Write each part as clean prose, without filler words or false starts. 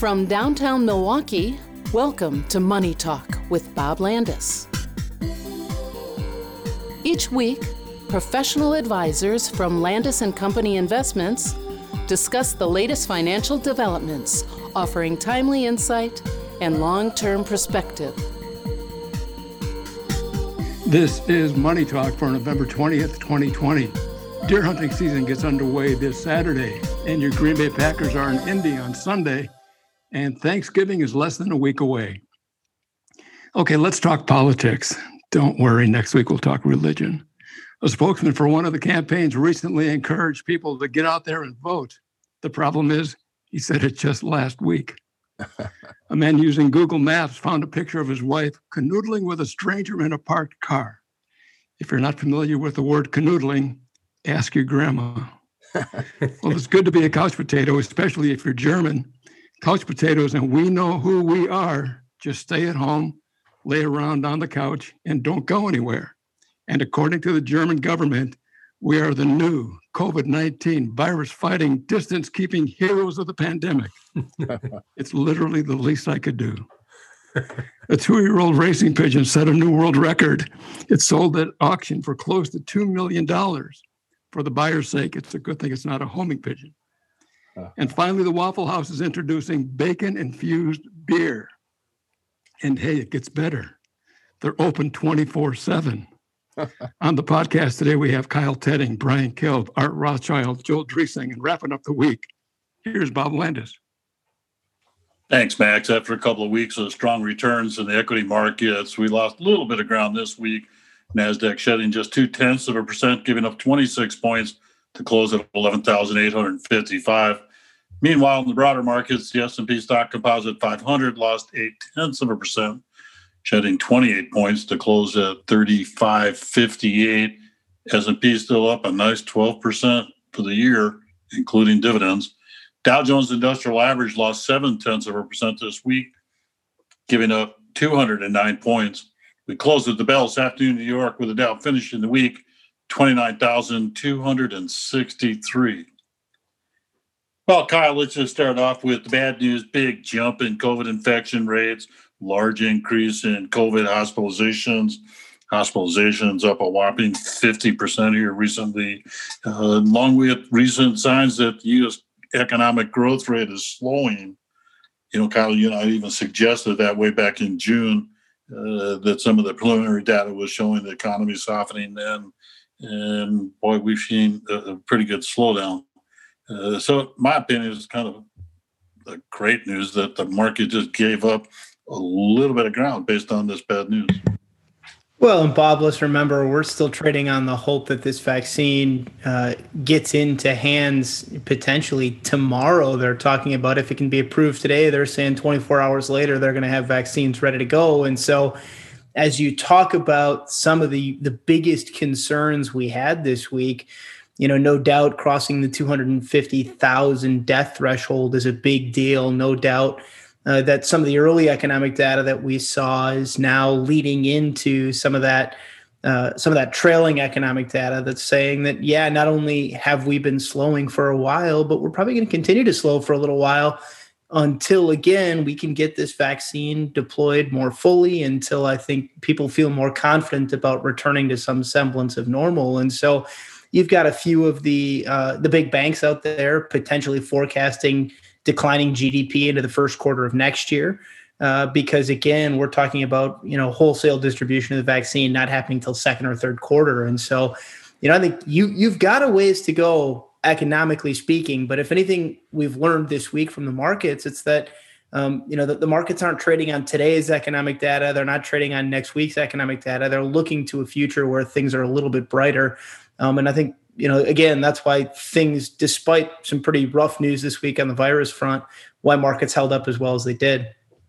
From downtown Milwaukee, welcome to Money Talk with Bob Landis. Each week, professional advisors from Landis & Company Investments discuss the latest financial developments, offering timely insight and long-term perspective. This is Money Talk for November 20th, 2020. Deer hunting season gets underway this Saturday, and your Green Bay Packers are in Indy on Sunday, and Thanksgiving is less than a week away. Okay, let's talk politics. Don't worry, next week we'll talk religion. A spokesman for one of the campaigns recently encouraged people to get out there and vote. The problem is, he said it just last week. A man using Google Maps found a picture of his wife canoodling with a stranger in a parked car. If you're not familiar with the word canoodling, ask your grandma. Well, it's good to be a couch potato, especially if you're German. Couch potatoes, and we know who we are. Just stay at home, lay around on the couch, and don't go anywhere. And according to the German government, we are the new COVID-19 virus-fighting, distance-keeping heroes of the pandemic. It's literally the least I could do. A 2-year-old racing pigeon set a new world record. It sold at auction for close to $2 million. For the buyer's sake, it's a good thing it's not a homing pigeon. And finally, the Waffle House is introducing bacon-infused beer. And hey, it gets better. They're open 24/7. On the podcast today, we have Kyle Tedding, Brian Kilb, Art Rothschild, Joel Driesing, and wrapping up the week, here's Bob Landis. Thanks, Max. After a couple of weeks of strong returns in the equity markets, we lost a little bit of ground this week. NASDAQ shedding just 0.2%, giving up 26 points to close at 11,855. Meanwhile, in the broader markets, the S&P stock composite 500 lost 0.8%, shedding 28 points to close at 3558. S&P still up a nice 12% for the year, including dividends. Dow Jones Industrial Average lost 0.7% this week, giving up 209 points. We closed at the bell this afternoon in New York with the Dow finishing the week 29,263. Well, Kyle, let's just start off with the bad news. Big jump in COVID infection rates, large increase in COVID hospitalizations. Hospitalizations up a whopping 50% here recently, along with recent signs that the U.S. economic growth rate is slowing. You know, Kyle, you and I even suggested that way back in June, that some of the preliminary data was showing the economy softening then. And boy, we've seen a pretty good slowdown. So my opinion is kind of the great news that the market just gave up a little bit of ground based on this bad news. Well, and Bob, let's remember, we're still trading on the hope that this vaccine gets into hands potentially tomorrow. They're talking about if it can be approved today, they're saying 24 hours later, they're going to have vaccines ready to go. And so as you talk about some of the biggest concerns we had this week, you know, no doubt crossing the 250,000 death threshold is a big deal. No doubt that some of the early economic data that we saw is now leading into some of that trailing economic data that's saying that, yeah, not only have we been slowing for a while, but we're probably going to continue to slow for a little while until, again, we can get this vaccine deployed more fully, until I think people feel more confident about returning to some semblance of normal. And so you've got a few of the big banks out there potentially forecasting declining GDP into the first quarter of next year, because again, we're talking about, you know, wholesale distribution of the vaccine not happening till second or third quarter. And so, you know, I think you've got a ways to go economically speaking. But if anything we've learned this week from the markets, it's that you know, the markets aren't trading on today's economic data. They're not trading on next week's economic data. They're looking to a future where things are a little bit brighter. And I think, you know, again, that's why things, despite some pretty rough news this week on the virus front, why markets held up as well as they did.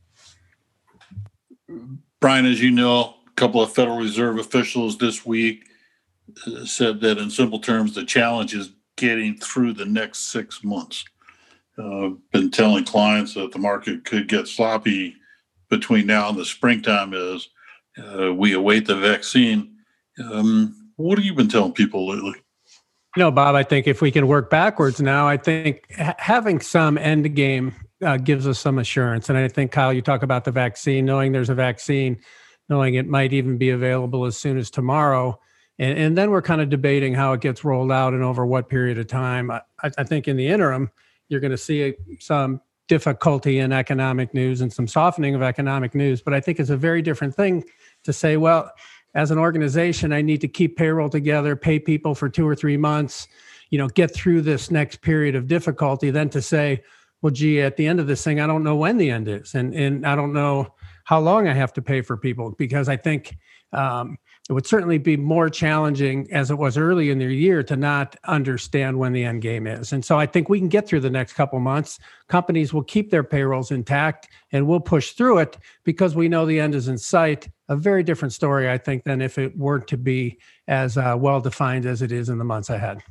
Brian, as you know, a couple of Federal Reserve officials this week said that in simple terms, the challenge is getting through the next 6 months. Been telling clients that the market could get sloppy between now and the springtime as we await the vaccine. What have you been telling people lately? No, Bob, I think if we can work backwards now, I think having some end game gives us some assurance. And I think, Kyle, you talk about the vaccine, knowing there's a vaccine, knowing it might even be available as soon as tomorrow. And then we're kind of debating how it gets rolled out and over what period of time. I think in the interim, you're going to see some difficulty in economic news and some softening of economic news. But I think it's a very different thing to say, well, as an organization, I need to keep payroll together, pay people for 2 or 3 months, get through this next period of difficulty, than to say, well, gee, at the end of this thing, I don't know when the end is. And I don't know how long I have to pay for people, because I think it would certainly be more challenging, as it was early in the year, to not understand when the end game is. And so I think we can get through the next couple of months. Companies will keep their payrolls intact, and we'll push through it because we know the end is in sight. A very different story, I think, than if it weren't to be as well-defined as it is in the months ahead.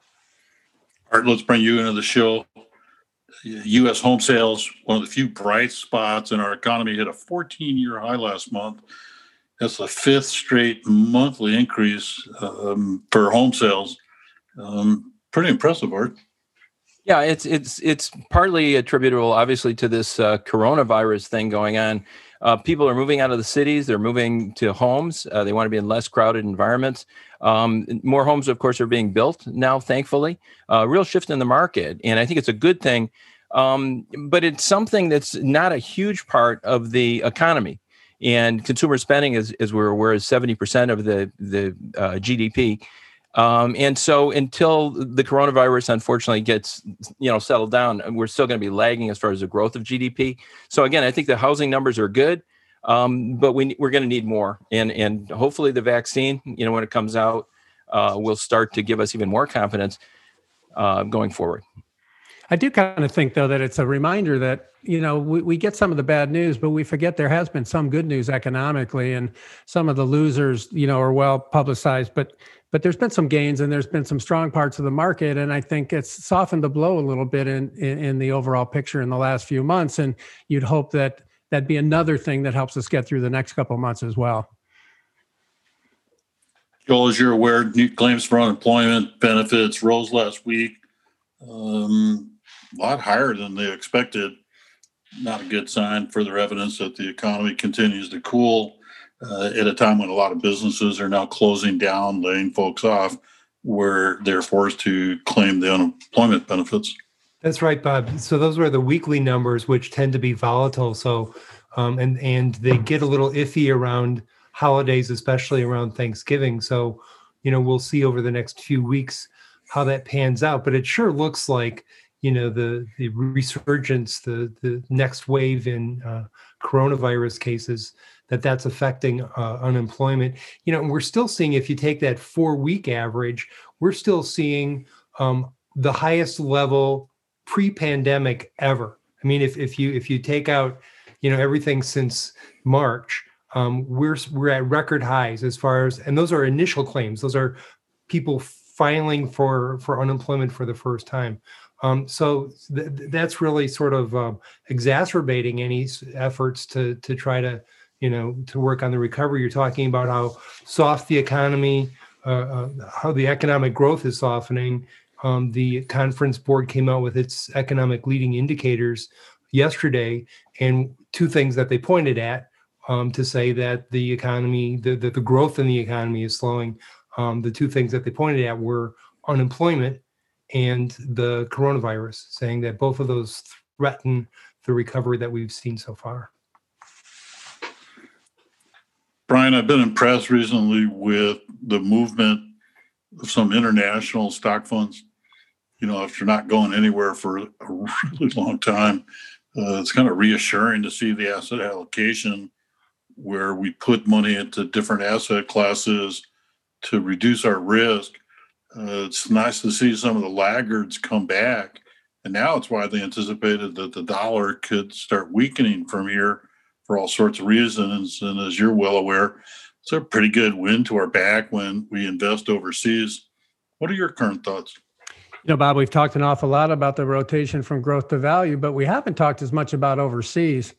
Art, let's bring you into the show. U.S. home sales, one of the few bright spots in our economy, hit a 14-year high last month. That's the 5th straight monthly increase for home sales. Pretty impressive, Art. Yeah, it's partly attributable, obviously, to this coronavirus thing going on. People are moving out of the cities. They're moving to homes. They want to be in less crowded environments. More homes, of course, are being built now, thankfully. Real shift in the market. And I think it's a good thing. But it's something that's not a huge part of the economy. And consumer spending, as we're aware, is 70% of the GDP. And so until the coronavirus, unfortunately, gets settled down, we're still going to be lagging as far as the growth of GDP. So again, I think the housing numbers are good, but we're going to need more. And hopefully the vaccine, when it comes out, will start to give us even more confidence going forward. I do kind of think, though, that it's a reminder that, we get some of the bad news, but we forget there has been some good news economically, and some of the losers, are well publicized, but there's been some gains and there's been some strong parts of the market. And I think it's softened the blow a little bit in the overall picture in the last few months. And you'd hope that that'd be another thing that helps us get through the next couple of months as well. Joel, as you're aware, new claims for unemployment benefits rose last week. A lot higher than they expected. Not a good sign. Further evidence that the economy continues to cool at a time when a lot of businesses are now closing down, laying folks off, where they're forced to claim the unemployment benefits. That's right, Bob. So those were the weekly numbers, which tend to be volatile. So, and they get a little iffy around holidays, especially around Thanksgiving. So, we'll see over the next few weeks how that pans out. But it sure looks like, the resurgence, the next wave in coronavirus cases, that's affecting unemployment. And we're still seeing, if you take that 4-week average, we're still seeing the highest level pre-pandemic ever. I mean, if you take out, everything since March, we're at record highs as far as, and those are initial claims. Those are people filing for unemployment for the first time. So that's really sort of exacerbating any efforts to try to, to work on the recovery. You're talking about how soft the economy, how the economic growth is softening. The conference board came out with its economic leading indicators yesterday, and 2 things that they pointed at to say that the economy, the growth in the economy is slowing. The 2 things that they pointed at were unemployment and the coronavirus, saying that both of those threaten the recovery that we've seen so far. Brian, I've been impressed recently with the movement of some international stock funds. If you're not going anywhere for a really long time, it's kind of reassuring to see the asset allocation where we put money into different asset classes to reduce our risk. It's nice to see some of the laggards come back. And now it's widely anticipated that the dollar could start weakening from here for all sorts of reasons. And as you're well aware, it's a pretty good wind to our back when we invest overseas. What are your current thoughts? Bob, we've talked an awful lot about the rotation from growth to value, but we haven't talked as much about overseas.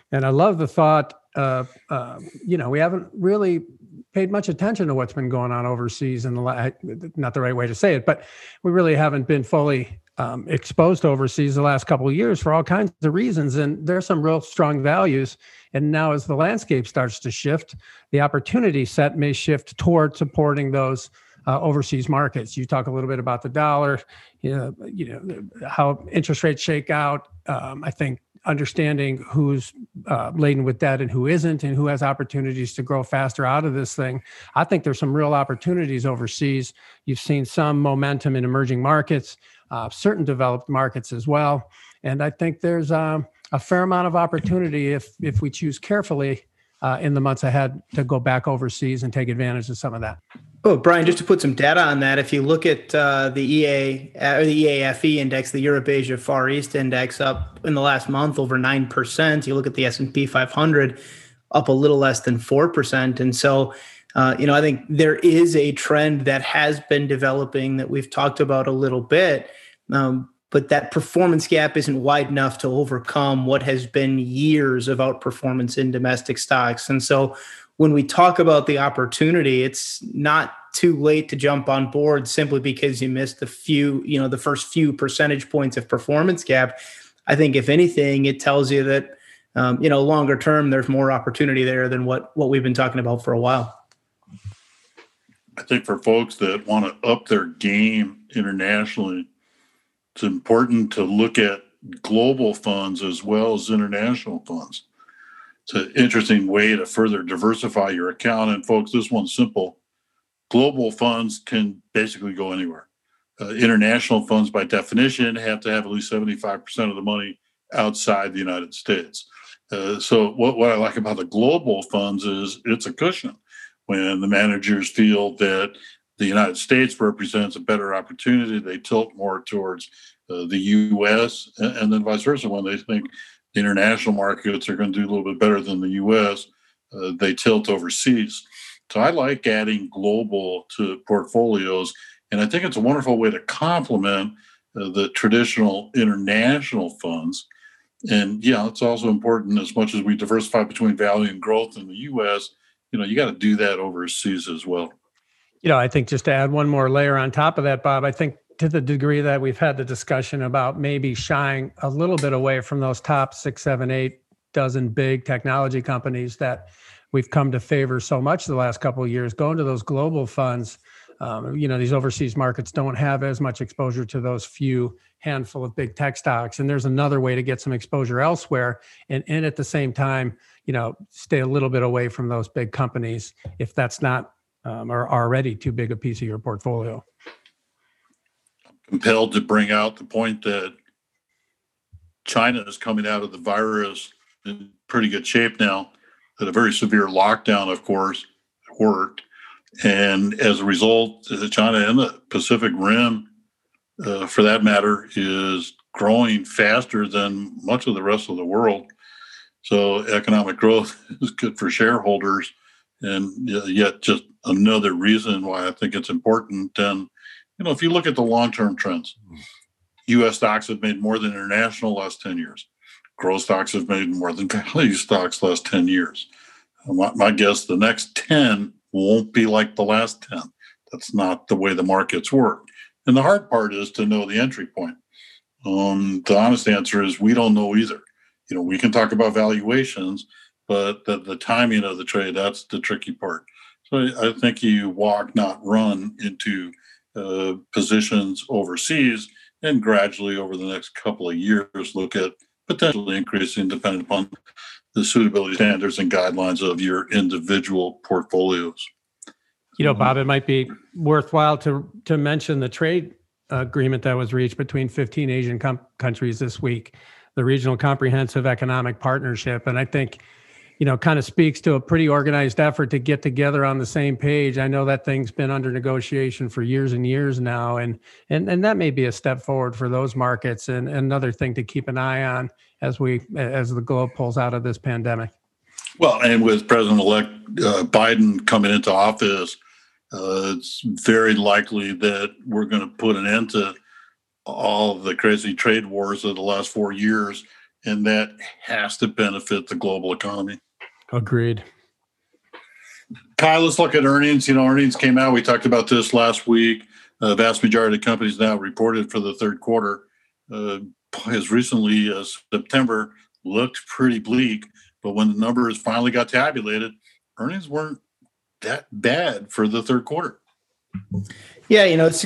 And I love the thought of, we haven't really paid much attention to what's been going on overseas not the right way to say it, but we really haven't been fully exposed to overseas the last couple of years for all kinds of reasons. And there's some real strong values. And now as the landscape starts to shift, the opportunity set may shift toward supporting those overseas markets. You talk a little bit about the dollar, how interest rates shake out. I think understanding who's laden with debt and who isn't, and who has opportunities to grow faster out of this thing. I think there's some real opportunities overseas. You've seen some momentum in emerging markets, certain developed markets as well. And I think there's a fair amount of opportunity if we choose carefully in the months ahead to go back overseas and take advantage of some of that. Oh, Brian, just to put some data on that, if you look at the EAFE index, the Europe Asia Far East index, up in the last month over 9%. You look at the S&P 500, up a little less than 4%. And so, I think there is a trend that has been developing that we've talked about a little bit, but that performance gap isn't wide enough to overcome what has been years of outperformance in domestic stocks. And so when we talk about the opportunity, it's not too late to jump on board simply because you missed the first few percentage points of performance gap. I think if anything, it tells you that, longer term, there's more opportunity there than what we've been talking about for a while. I think for folks that want to up their game internationally, it's important to look at global funds as well as international funds. It's an interesting way to further diversify your account. And folks, this one's simple. Global funds can basically go anywhere. International funds, by definition, have to have at least 75% of the money outside the United States. So what I like about the global funds is it's a cushion. When the managers feel that the United States represents a better opportunity, they tilt more towards the U.S., and then vice versa. When they think the international markets are going to do a little bit better than the U.S., they tilt overseas. So I like adding global to portfolios, and I think it's a wonderful way to complement the traditional international funds. And it's also important, as much as we diversify between value and growth in the U.S., you got to do that overseas as well. I think just to add one more layer on top of that, Bob, I think to the degree that we've had the discussion about maybe shying a little bit away from those top 6, 7, 8 dozen big technology companies that we've come to favor so much the last couple of years, going to those global funds. These overseas markets don't have as much exposure to those few handful of big tech stocks. And there's another way to get some exposure elsewhere. And at the same time, stay a little bit away from those big companies if that's not or already too big a piece of your portfolio. Compelled to bring out the point that China is coming out of the virus in pretty good shape now. That a very severe lockdown, of course, worked. And as a result, China and the Pacific Rim, for that matter, is growing faster than much of the rest of the world. So economic growth is good for shareholders. And yet just another reason why I think it's important. And, if you look at the long-term trends, U.S. stocks have made more than international last 10 years. Growth stocks have made more than value stocks last 10 years. My guess, the next 10 won't be like the last 10. That's not the way the markets work. And the hard part is to know the entry point. The honest answer is we don't know either. We can talk about valuations, but the timing of the trade, that's the tricky part. So I think you walk, not run, into positions overseas, and gradually over the next couple of years look at potentially increasing depending upon the suitability standards and guidelines of your individual portfolios. Bob, it might be worthwhile to mention the trade agreement that was reached between 15 Asian countries this week, the Regional Comprehensive Economic Partnership. And I think, kind of speaks to a pretty organized effort to get together on the same page. I know that thing's been under negotiation for years and years now, and that may be a step forward for those markets, and another thing to keep an eye on as the globe pulls out of this pandemic. Well, and with President-elect Biden coming into office, it's very likely that we're going to put an end to all of the crazy trade wars of the last 4 years and that has to benefit the global economy. Agreed. Kyle, let's look at earnings. Earnings came out. We talked about this last week. Vast majority of companies now reported for the third quarter. As recently as September looked pretty bleak, but when the numbers finally got tabulated, earnings weren't that bad for the third quarter. Yeah,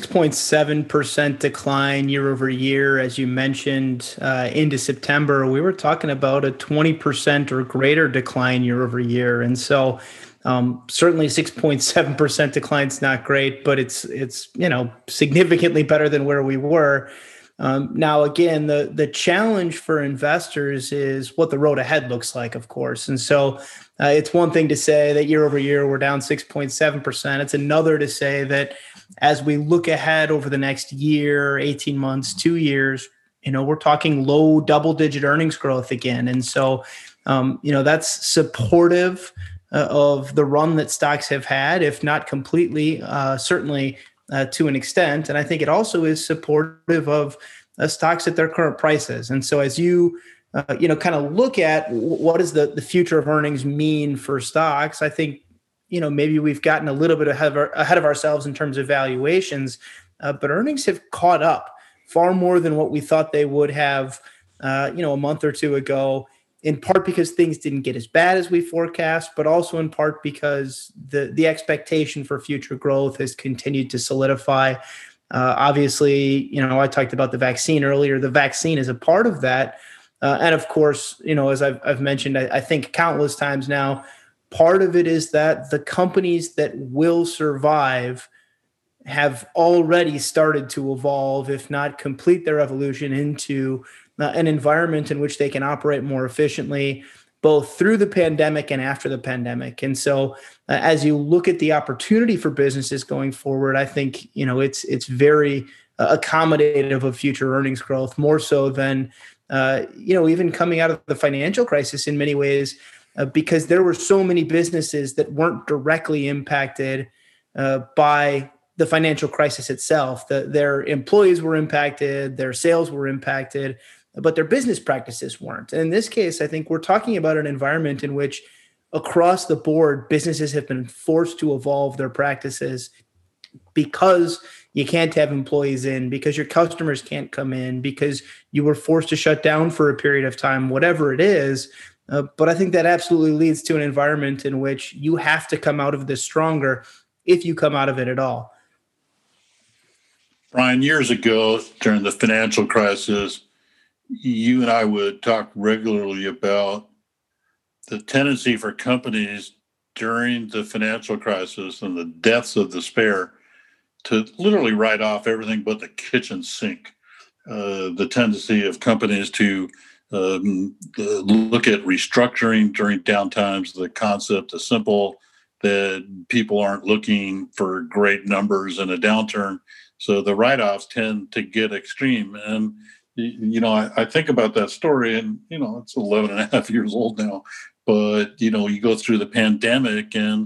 6.7% decline year over year, as you mentioned, into September. We were talking about a 20% or greater decline year over year. And so certainly 6.7% decline is not great, but it's significantly better than where we were. Now, again, the challenge for investors is what the road ahead looks like, of course. And so it's one thing to say that year over year, we're down 6.7%. It's another to say that as we look ahead over the next year, 18 months, 2 years, we're talking low double-digit earnings growth again. And so, that's supportive of the run that stocks have had, if not completely, certainly to an extent. And I think it also is supportive of stocks at their current prices. And so as you, kind of look at what does the future of earnings mean for stocks, I think, maybe we've gotten a little bit ahead of ourselves in terms of valuations, but earnings have caught up far more than what we thought they would have, a month or two ago, in part because things didn't get as bad as we forecast, but also in part because the expectation for future growth has continued to solidify. Obviously, I talked about the vaccine earlier. The vaccine is a part of that. And of course, as I've mentioned, I think countless times now, part of it is that the companies that will survive have already started to evolve, if not complete their evolution into an environment in which they can operate more efficiently, both through the pandemic and after the pandemic. And so as you look at the opportunity for businesses going forward, I think, it's very accommodative of future earnings growth, more so than, even coming out of the financial crisis in many ways, because there were so many businesses that weren't directly impacted by the financial crisis itself. Their employees were impacted, their sales were impacted, but their business practices weren't. And in this case, I think we're talking about an environment in which across the board, businesses have been forced to evolve their practices because you can't have employees in, because your customers can't come in, because you were forced to shut down for a period of time, whatever it is. But I think that absolutely leads to an environment in which you have to come out of this stronger if you come out of it at all. Brian, years ago during the financial crisis, you and I would talk regularly about the tendency for companies during the financial crisis and the depths of despair to literally write off everything but the kitchen sink. The tendency of companies to look at restructuring during downtimes, the concept is simple, that people aren't looking for great numbers in a downturn. So the write-offs tend to get extreme. And I think about that story, and, it's 11 and a half years old now. But, you go through the pandemic and,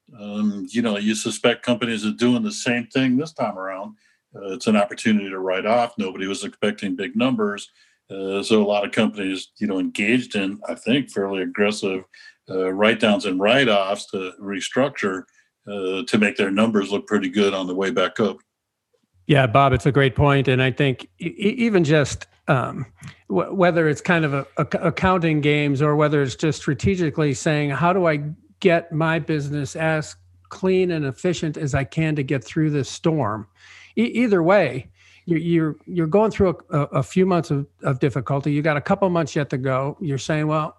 you suspect companies are doing the same thing this time around. It's an opportunity to write off. Nobody was expecting big numbers. So a lot of companies, engaged in, I think, fairly aggressive write-downs and write-offs to restructure to make their numbers look pretty good on the way back up. Yeah, Bob, it's a great point. And I think even just whether it's kind of accounting games or whether it's just strategically saying, how do I get my business as clean and efficient as I can to get through this storm? Either way, you're going through a few months of difficulty. You got a couple months yet to go. You're saying, well,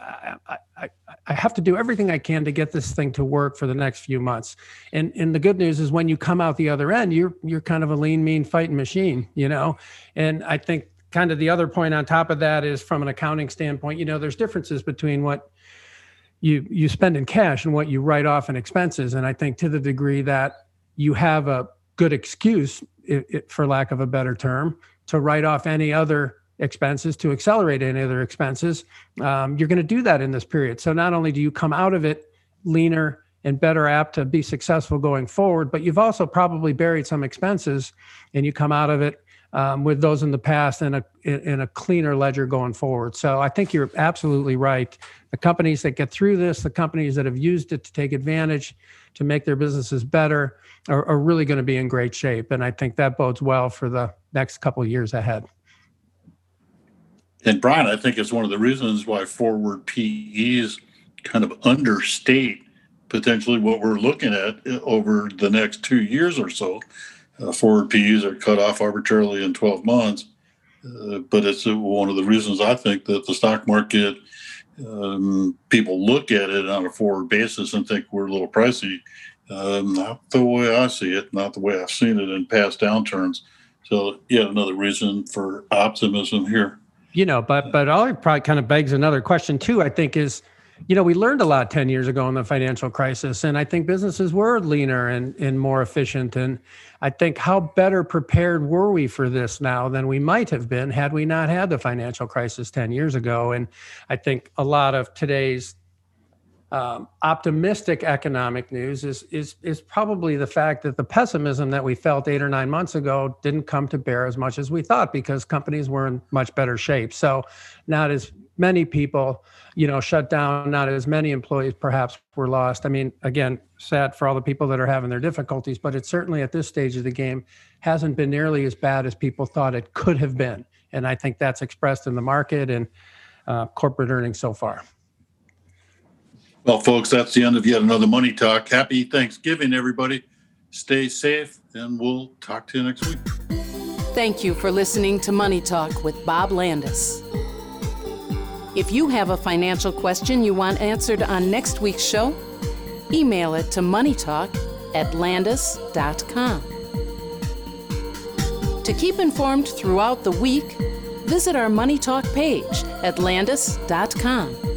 I have to do everything I can to get this thing to work for the next few months. And the good news is when you come out the other end, you're kind of a lean, mean fighting machine, And I think kind of the other point on top of that is from an accounting standpoint, there's differences between what you spend in cash and what you write off in expenses. And I think to the degree that you have a good excuse, for lack of a better term, to write off any other expenses, to accelerate any other expenses, you're going to do that in this period. So not only do you come out of it leaner and better apt to be successful going forward, but you've also probably buried some expenses and you come out of it with those in the past and a cleaner ledger going forward. So I think you're absolutely right. The companies that get through this, the companies that have used it to take advantage to make their businesses better are really going to be in great shape. And I think that bodes well for the next couple of years ahead. And Brian, I think it's one of the reasons why forward PEs kind of understate potentially what we're looking at over the next 2 years or so. Forward PEs are cut off arbitrarily in 12 months. But it's one of the reasons I think that the stock market, people look at it on a forward basis and think we're a little pricey. Not the way I see it, not the way I've seen it in past downturns. So, yeah, another reason for optimism here. But all it probably kind of begs another question too, I think, is, we learned a lot 10 years ago in the financial crisis, and I think businesses were leaner and more efficient. And I think how better prepared were we for this now than we might have been had we not had the financial crisis 10 years ago. And I think a lot of today's optimistic economic news is probably the fact that the pessimism that we felt 8 or 9 months ago didn't come to bear as much as we thought, because companies were in much better shape. So not as many people, shut down, not as many employees perhaps were lost. I mean, again, sad for all the people that are having their difficulties, but it certainly at this stage of the game hasn't been nearly as bad as people thought it could have been. And I think that's expressed in the market and corporate earnings so far. Well, folks, that's the end of yet another Money Talk. Happy Thanksgiving, everybody. Stay safe, and we'll talk to you next week. Thank you for listening to Money Talk with Bob Landis. If you have a financial question you want answered on next week's show, email it to moneytalk@landis.com. To keep informed throughout the week, visit our Money Talk page at landis.com.